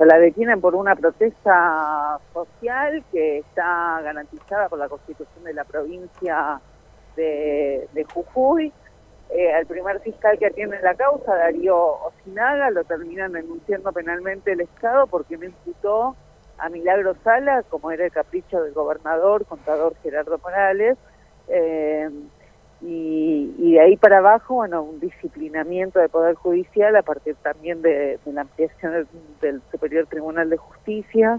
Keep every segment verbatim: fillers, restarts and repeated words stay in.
Se la detienen por una protesta social que está garantizada por la Constitución de la provincia de, de Jujuy. Eh, al primer fiscal que atiende la causa, Darío Osinaga, lo terminan denunciando penalmente el Estado porque no imputó a Milagro Sala, como era el capricho del gobernador, contador Gerardo Morales, eh, y, y de ahí para abajo, bueno, un disciplinamiento del Poder Judicial a partir también de, de la ampliación del, del Superior Tribunal de Justicia,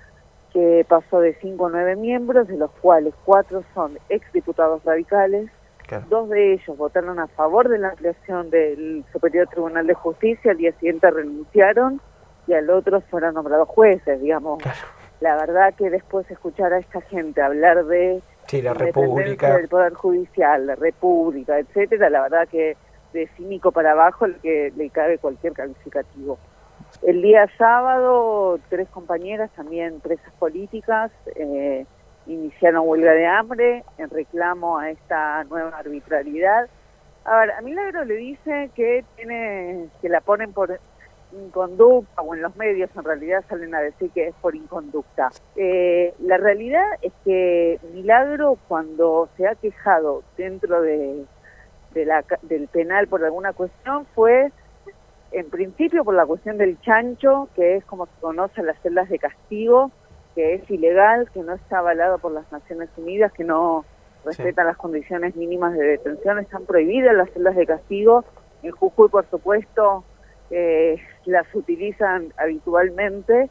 que pasó de cinco a nueve miembros, de los cuales cuatro son exdiputados radicales. Claro. Dos de ellos votaron a favor de la ampliación del Superior Tribunal de Justicia, al día siguiente renunciaron y al otro fueron nombrados jueces, digamos. Claro. La verdad que después escuchar a esta gente hablar de sí, la República del Poder Judicial, la República, etcétera, la verdad que de cínico para abajo el que le cabe cualquier calificativo. El día sábado, tres compañeras, también presas políticas, eh, iniciaron huelga de hambre en reclamo a esta nueva arbitrariedad. A ver, a Milagro le dice que tiene que la ponen por inconducta, o en los medios en realidad salen a decir que es por inconducta. Eh, la realidad es que Milagro, cuando se ha quejado dentro de, de la, del penal por alguna cuestión, fue en principio por la cuestión del chancho, que es como se conoce las celdas de castigo, que es ilegal, que no está avalado por las Naciones Unidas, que no respeta sí. las condiciones mínimas de detención, están prohibidas las celdas de castigo. En Jujuy, por supuesto, eh, las utilizan habitualmente,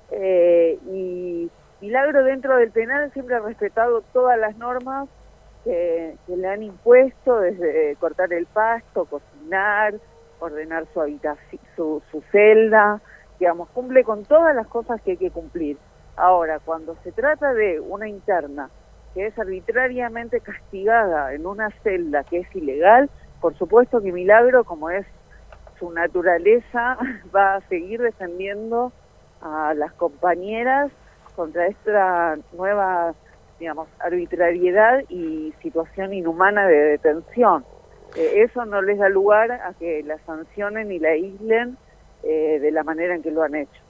eh, y Milagro dentro del penal siempre ha respetado todas las normas que, que le han impuesto, desde cortar el pasto, cocinar, ordenar su habitación, su, su celda, digamos, cumple con todas las cosas que hay que cumplir. Ahora, cuando se trata de una interna que es arbitrariamente castigada en una celda que es ilegal, por supuesto que Milagro, como es su naturaleza, va a seguir defendiendo a las compañeras contra esta nueva, digamos, arbitrariedad y situación inhumana de detención. Eh, eso no les da lugar a que la sancionen y la aíslen eh, de la manera en que lo han hecho.